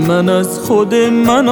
من از خود من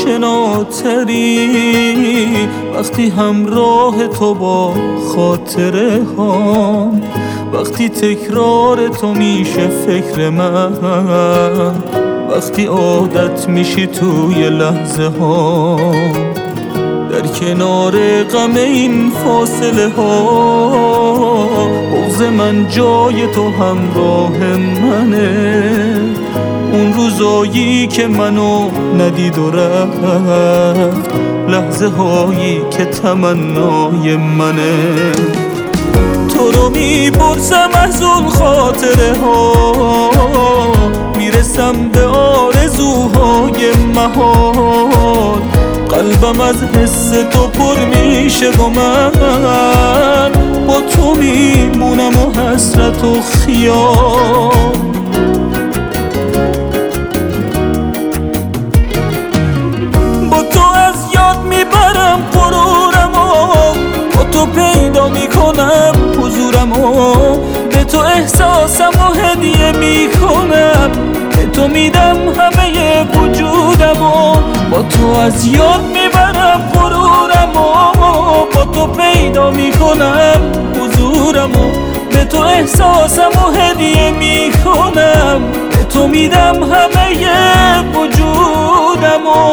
آشناتری وقتی همراه تو با خاطره هام، وقتی تکرار تو میشه فکر من، وقتی عادت میشی توی لحظه ها، در کنار غم این فاصله ها بغض من جای تو همراه منه. اون روزایی که منو ندید و رفت، لحظه هایی که تمنای منه. تو رو میپرسم از اون خاطره ها، میرسم به آرزوهای محال، قلبم از حس تو پر میشه و من با تو میمونم و حسرت و خیال. با تو از یاد میبرم غرورم و با تو پیدا میکنم حضورم و به تو احساسم و هدیه میکنم، به تو میدم همه وجودم و با تو از یاد میبرم غرورم و با تو پیدا میکنم حضورم و به تو احساسم و هدیه میکنم، به تو میدم همه وجودم و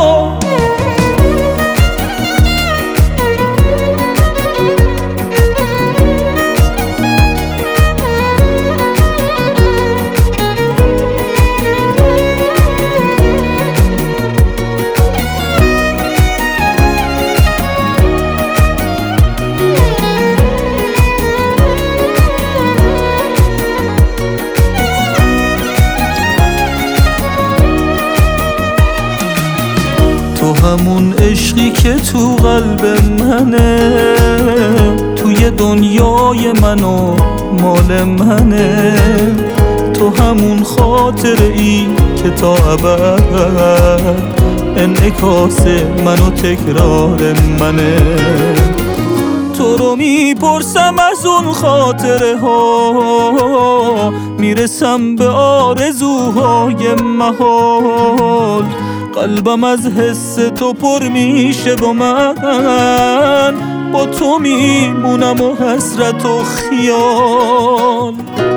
تو همون عشقی که تو قلب منه، توی دنیای من و مال منه. تو همون خاطره ای که تا ابد انعکاس من و تکرار منه. تو رو میپرسم از اون خاطره ها، میرسم به آرزوهای محال، قلبم از حس تو پر میشه و من با تو میمونم و حسرت و خیال.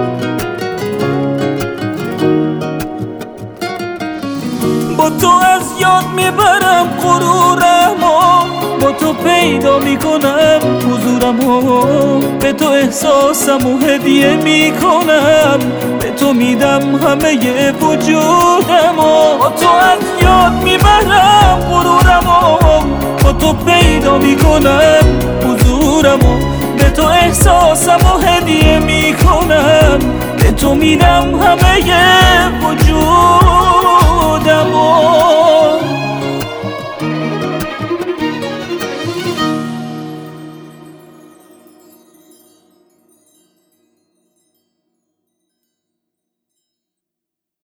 با تو از یاد میبرم غرورم و با تو پیدا میکنم حضورم و به تو احساسم و هدیه میکنم، به تو میدم همه وجودم و با تو از یاد میبرم غرورم و با تو پیدا میکنم حضورم و به تو احساسم و هدیه میکنم، به تو میدم همه